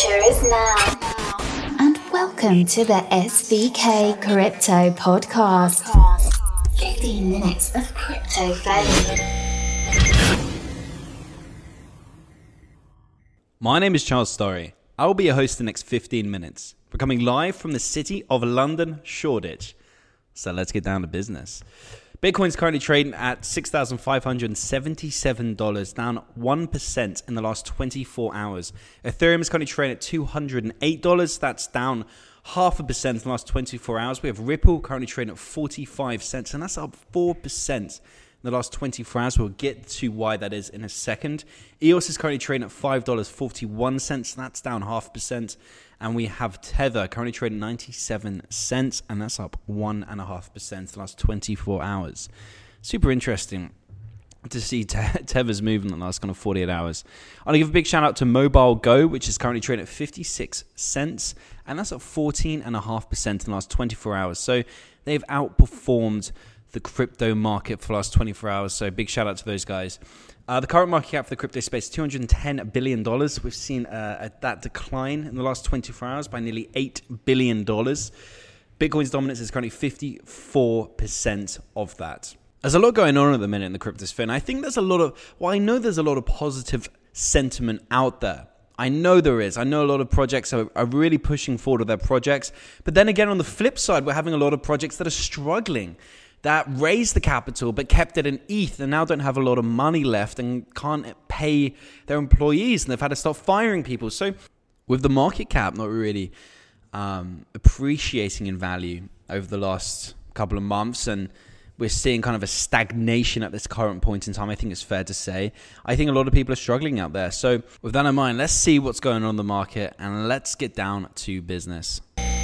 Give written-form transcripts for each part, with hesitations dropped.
future is now. And welcome to the SVK Crypto Podcast. 15 minutes of crypto fame. My name is Charles Story. I will be your host the next 15 minutes. We're coming live from the city of London, Shoreditch. So let's get down to business. Bitcoin's currently trading at $6,577, down 1% in the last 24 hours. Ethereum is currently trading at $208. That's down 0.5% in the last 24 hours. We have Ripple currently trading at 45 cents, and that's up 4% in the last 24 hours. We'll get to why that is in a second. EOS is currently trading at $5.41. That's down 0.5%. And we have Tether currently trading 97 cents, and that's up 1.5% in the last 24 hours. Super interesting to see Tether's movement in the last kind of 48 hours. I want to give a big shout out to Mobile Go, which is currently trading at 56 cents, and that's up 14.5% in the last 24 hours. So they've outperformed the crypto market for the last 24 hours. So big shout out to those guys. The current market cap for the crypto space is $210 billion. We've seen that decline in the last 24 hours by nearly $8 billion. Bitcoin's dominance is currently 54% of that. There's a lot going on at the minute in the crypto sphere. And I think there's a lot of, I know there's a lot of positive sentiment out there. I know there is. I know a lot of projects are really pushing forward with their projects. But then again, on the flip side, we're having a lot of projects that are struggling, that raised the capital but kept it in ETH and now don't have a lot of money left and can't pay their employees, and they've had to start firing people. So with the market cap not really appreciating in value over the last couple of months, and we're seeing kind of a stagnation at this current point in time, I think it's fair to say. I think a lot of people are struggling out there. So with that in mind, let's see what's going on in the market and let's get down to business.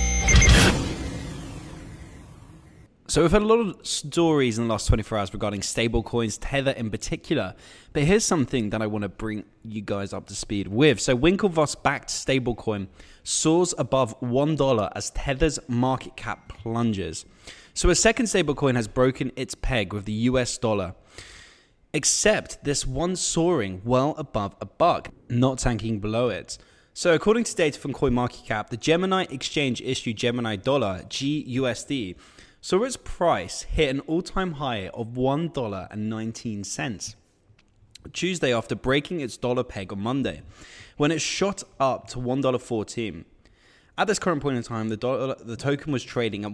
So we've had a lot of stories in the last 24 hours regarding stablecoins, Tether in particular. But here's something that I want to bring you guys up to speed with. So Winklevoss-backed stablecoin soars above $1 as Tether's market cap plunges. So a second stablecoin has broken its peg with the US dollar. Except this one soaring well above $1, not tanking below it. So according to data from CoinMarketCap, the Gemini exchange issued Gemini Dollar, GUSD, saw its price hit an all-time high of $1.19 Tuesday after breaking its dollar peg on Monday, when it shot up to $1.14. At this current point in time, the token was trading at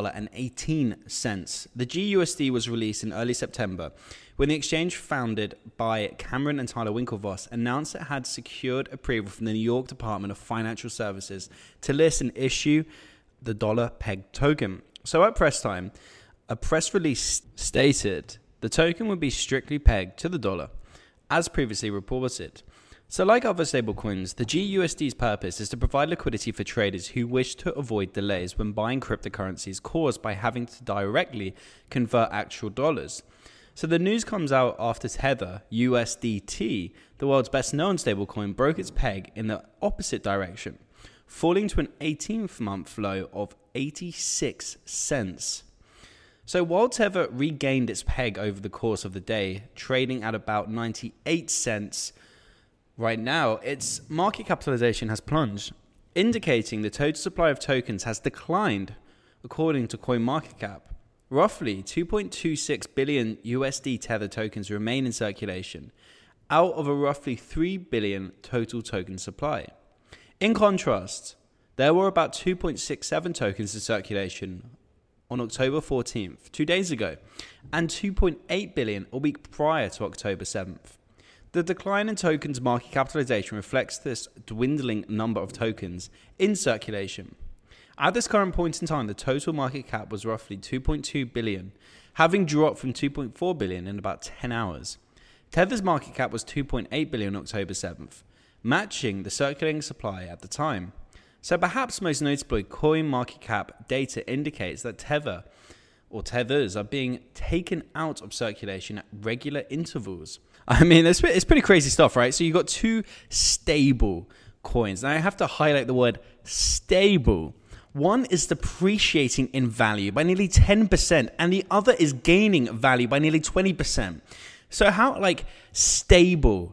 $1.18. The GUSD was released in early September, when the exchange founded by Cameron and Tyler Winklevoss announced it had secured approval from the New York Department of Financial Services to list and issue the dollar peg token. So at press time, a press release stated the token would be strictly pegged to the dollar, as previously reported. So like other stablecoins, the GUSD's purpose is to provide liquidity for traders who wish to avoid delays when buying cryptocurrencies caused by having to directly convert actual dollars. So the news comes out after Tether, USDT, the world's best known stablecoin, broke its peg in the opposite direction, falling to an 18-month low of 86 cents. So while Tether regained its peg over the course of the day, trading at about 98 cents, right now its market capitalization has plunged, indicating the total supply of tokens has declined. According to CoinMarketCap, roughly 2.26 billion USD Tether tokens remain in circulation, out of a roughly 3 billion total token supply. In contrast, there were about 2.67 tokens in circulation on October 14th, 2 days ago, and 2.8 billion a week prior to October 7th. The decline in tokens market capitalization reflects this dwindling number of tokens in circulation. At this current point in time, the total market cap was roughly 2.2 billion, having dropped from 2.4 billion in about 10 hours. Tether's market cap was 2.8 billion on October 7th, matching the circulating supply at the time. So perhaps most notably, CoinMarketCap data indicates that tethers are being taken out of circulation at regular intervals. I mean, it's pretty crazy stuff, right? So you've got two stable coins. Now I have to highlight the word stable. One is depreciating in value by nearly 10%, and the other is gaining value by nearly 20%. So how, stable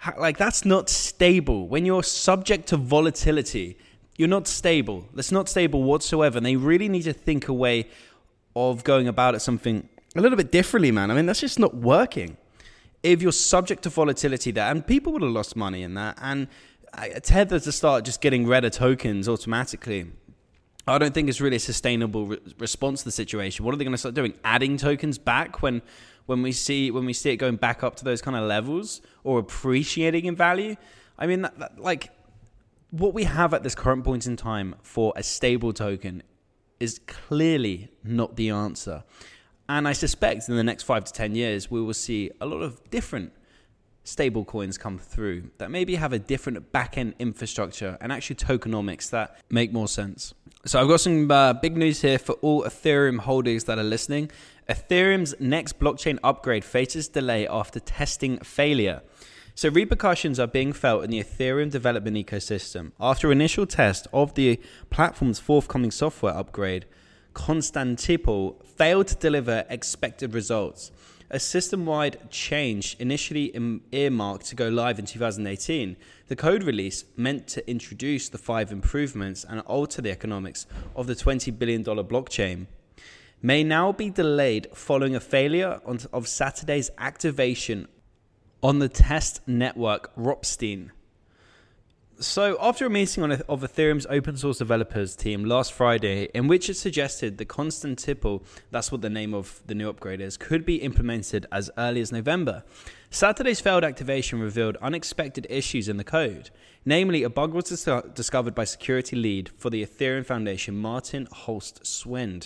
Like, that's not stable. When you're subject to volatility, you're not stable. That's not stable whatsoever. And they really need to think a way of going about it something a little bit differently, man. I mean, that's just not working. If you're subject to volatility there, and people would have lost money in that, and Tether to start just getting rid of tokens automatically, I don't think it's really a sustainable response to the situation. What are they going to start doing? Adding tokens back when we see it going back up to those kind of levels, or appreciating in value? I mean, like, what we have at this current point in time for a stable token is clearly not the answer. And I suspect in the next 5 to 10 years, we will see a lot of different stable coins come through that maybe have a different back-end infrastructure and actually tokenomics that make more sense. So I've got some big news here for all Ethereum holders that are listening. Ethereum's next blockchain upgrade faces delay after testing failure. So repercussions are being felt in the Ethereum development ecosystem after initial test of the platform's forthcoming software upgrade. Constantipple failed to deliver expected results. A system-wide change initially earmarked to go live in 2018, the code release meant to introduce the 5 improvements and alter the economics of the $20 billion blockchain, may now be delayed following a failure of Saturday's activation on the test network Ropstein. So after a meeting of Ethereum's open source developers team last Friday, in which it suggested the Constantipple, that's what the name of the new upgrade is, could be implemented as early as November, Saturday's failed activation revealed unexpected issues in the code. Namely, a bug was discovered by security lead for the Ethereum Foundation, Martin Holst-Swind.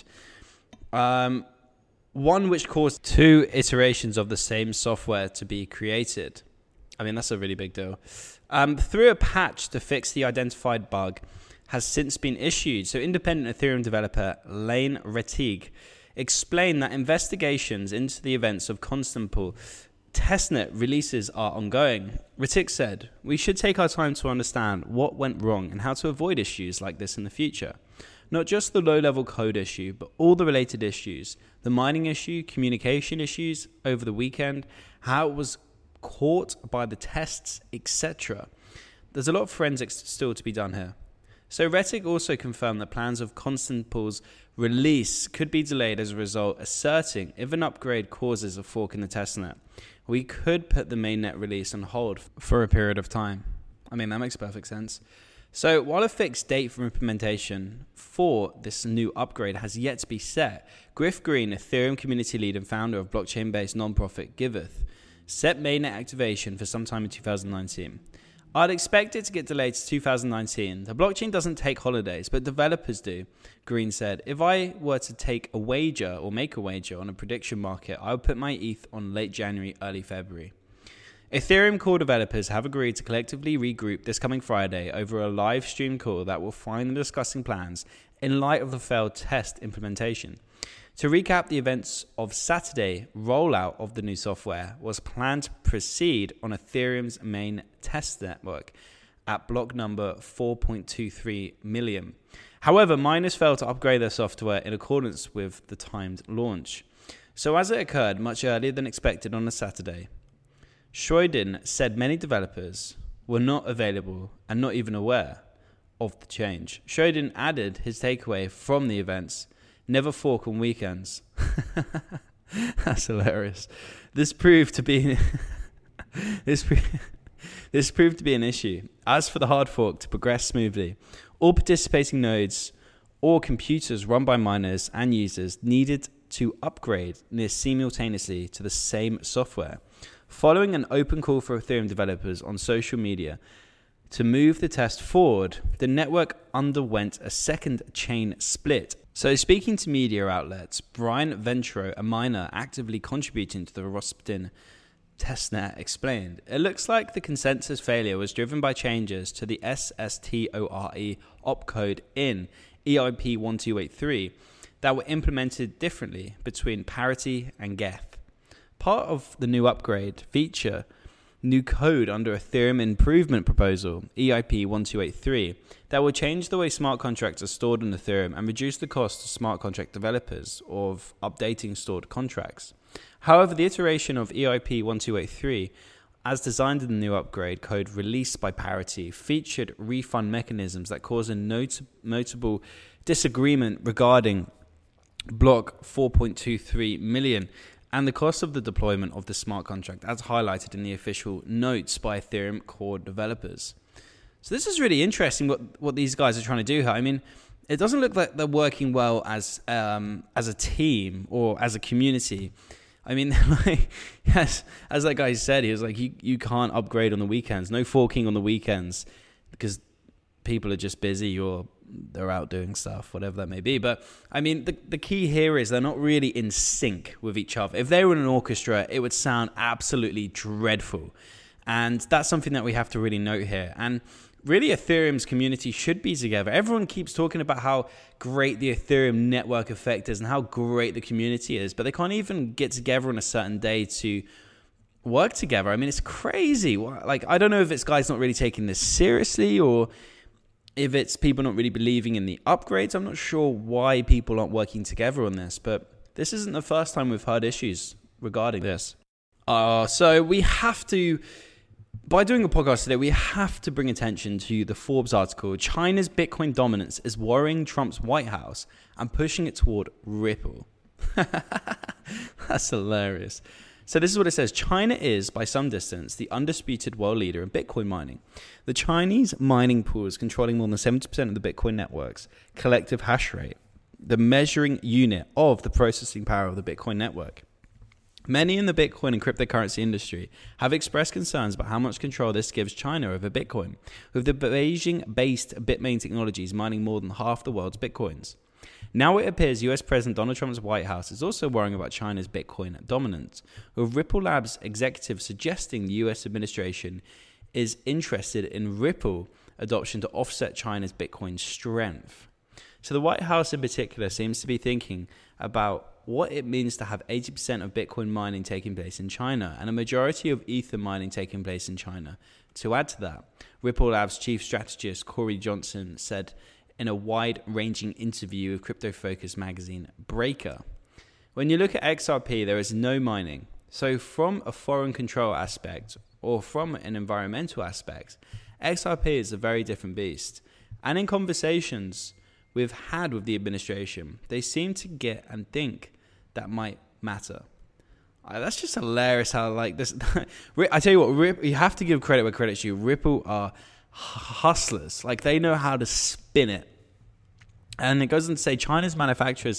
One which caused 2 iterations of the same software to be created. I mean, that's a really big deal. Through a patch to fix the identified bug has since been issued. So independent Ethereum developer Lane Rettig explained that investigations into the events of Constantipple testnet releases are ongoing. Rettig said, "We should take our time to understand what went wrong and how to avoid issues like this in the future. Not just the low-level code issue, but all the related issues. The mining issue, communication issues over the weekend, how it was caught by the tests, etc. There's a lot of forensics still to be done here." So Rettig also confirmed that plans of Constantipple's release could be delayed as a result, asserting if an upgrade causes a fork in the testnet, we could put the mainnet release on hold for a period of time. I mean, that makes perfect sense. So while a fixed date for implementation for this new upgrade has yet to be set, Griff Green, Ethereum community lead and founder of blockchain-based nonprofit Giveth, set mainnet activation for sometime in 2019. I'd expect it to get delayed to 2019. The blockchain doesn't take holidays, but developers do, Green said. If I were to take a wager or make a wager on a prediction market, I would put my ETH on late January, early February. Ethereum core developers have agreed to collectively regroup this coming Friday over a live stream call that will finally discussing plans in light of the failed test implementation. To recap, the events of Saturday, rollout of the new software was planned to proceed on Ethereum's main test network at block number 4.23 million. However, miners failed to upgrade their software in accordance with the timed launch. So as it occurred much earlier than expected on a Saturday, Schroeden said many developers were not available and not even aware of the change. Schroeden added his takeaway from the events: never fork on weekends. That's hilarious. This proved to be this proved to be an issue. As for the hard fork to progress smoothly, all participating nodes or computers run by miners and users needed to upgrade near simultaneously to the same software. Following an open call for Ethereum developers on social media to move the test forward, the network underwent a second chain split. So speaking to media outlets, Brian Ventro, a miner actively contributing to the Ropstein testnet, explained, "It looks like the consensus failure was driven by changes to the SSTORE opcode in EIP 1283 that were implemented differently between Parity and Geth. Part of the new upgrade feature new code under Ethereum Improvement Proposal, EIP 1283, that will change the way smart contracts are stored in Ethereum and reduce the cost to smart contract developers of updating stored contracts. However, the iteration of EIP 1283 as designed in the new upgrade code released by Parity, featured refund mechanisms that cause a notable disagreement regarding block 4.23 million and the cost of the deployment of the smart contract, as highlighted in the official notes by Ethereum core developers. So this is really interesting what these guys are trying to do here. I mean, it doesn't look like they're working well as a team or as a community. I mean, like, yes, as that guy said, he was like, you can't upgrade on the weekends. No forking on the weekends because people are just busy or they're out doing stuff, whatever that may be. But, I mean, the key here is they're not really in sync with each other. If they were in an orchestra, it would sound absolutely dreadful. And that's something that we have to really note here. And really, Ethereum's community should be together. Everyone keeps talking about how great the Ethereum network effect is and how great the community is, but they can't even get together on a certain day to work together. I mean, it's crazy. Like, I don't know if it's guys not really taking this seriously or if it's people not really believing in the upgrades. I'm not sure why people aren't working together on this, but this isn't the first time we've heard issues regarding this. So we have to... By doing a podcast today, we have to bring attention to the Forbes article, China's Bitcoin dominance is worrying Trump's White House and pushing it toward Ripple. That's hilarious. So this is what it says. China is, by some distance, the undisputed world leader in Bitcoin mining. The Chinese mining pools controlling more than 70% of the Bitcoin network's collective hash rate, the measuring unit of the processing power of the Bitcoin network. Many in the Bitcoin and cryptocurrency industry have expressed concerns about how much control this gives China over Bitcoin, with the Beijing-based Bitmain Technologies mining more than half the world's Bitcoins. Now it appears US President Donald Trump's White House is also worrying about China's Bitcoin dominance, with Ripple Labs executives suggesting the US administration is interested in Ripple adoption to offset China's Bitcoin strength. So the White House in particular seems to be thinking about what it means to have 80% of Bitcoin mining taking place in China and a majority of Ether mining taking place in China. To add to that, Ripple Labs chief strategist Corey Johnson said in a wide-ranging interview with crypto-focused magazine Breaker, when you look at XRP, there is no mining. So from a foreign control aspect or from an environmental aspect, XRP is a very different beast. And in conversations we've had with the administration, they seem to get and think that might matter. That's just hilarious how, like, this... I tell you what, you have to give credit where credit's due. Ripple are hustlers. Like, they know how to spin it. And it goes on to say China's manufactures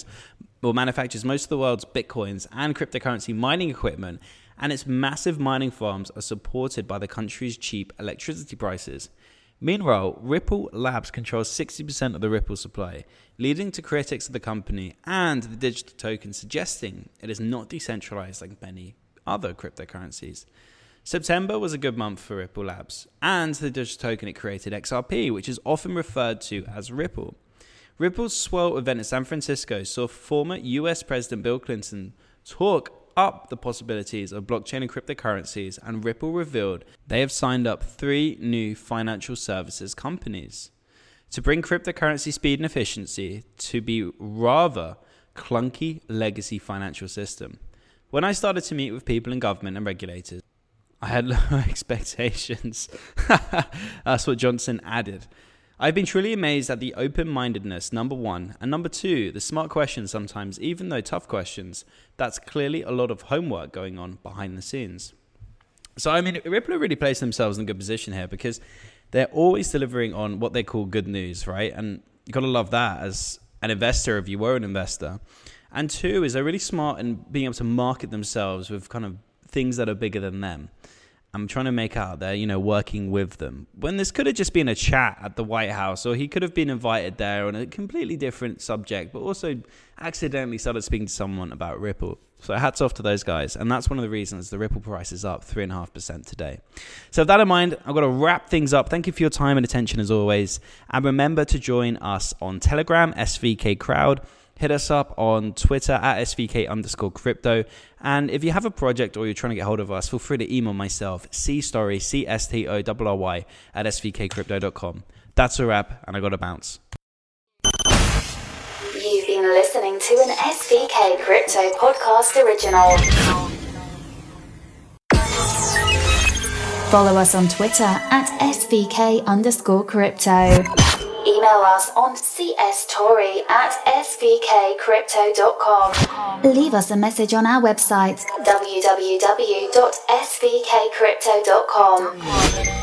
most of the world's Bitcoins and cryptocurrency mining equipment, and its massive mining farms are supported by the country's cheap electricity prices. Meanwhile, Ripple Labs controls 60% of the Ripple supply, leading to critics of the company and the digital token suggesting it is not decentralized like many other cryptocurrencies. September was a good month for Ripple Labs and the digital token it created, XRP, which is often referred to as Ripple. Ripple's Swell event in San Francisco saw former US President Bill Clinton talk up the possibilities of blockchain and cryptocurrencies, and Ripple revealed they have signed up 3 new financial services companies to bring cryptocurrency speed and efficiency to be rather clunky legacy financial system. When I started to meet with people in government and regulators, I had low expectations. That's what Johnson added. I've been truly amazed at the open-mindedness, number one, and number two, the smart questions sometimes, even though tough questions. That's clearly a lot of homework going on behind the scenes. So, I mean, Ripple really placed themselves in a good position here because they're always delivering on what they call good news, right? And you've got to love that as an investor if you were an investor. And two is they're really smart in being able to market themselves with kind of things that are bigger than them. I'm trying to make out there, working with them. When this could have just been a chat at the White House, or he could have been invited there on a completely different subject, but also accidentally started speaking to someone about Ripple. So hats off to those guys. And that's one of the reasons the Ripple price is up 3.5% today. So with that in mind, I've got to wrap things up. Thank you for your time and attention as always. And remember to join us on Telegram, SVK Crowd. Hit us up on Twitter at SVK_crypto. And if you have a project or you're trying to get hold of us, feel free to email myself, cstory, CSTORRY, at svkcrypto.com. That's a wrap, and I got to bounce. You've been listening to an SVK Crypto Podcast original. Follow us on Twitter at SVK_crypto. Email us on cstory@svkcrypto.com. Leave us a message on our website, www.svkcrypto.com.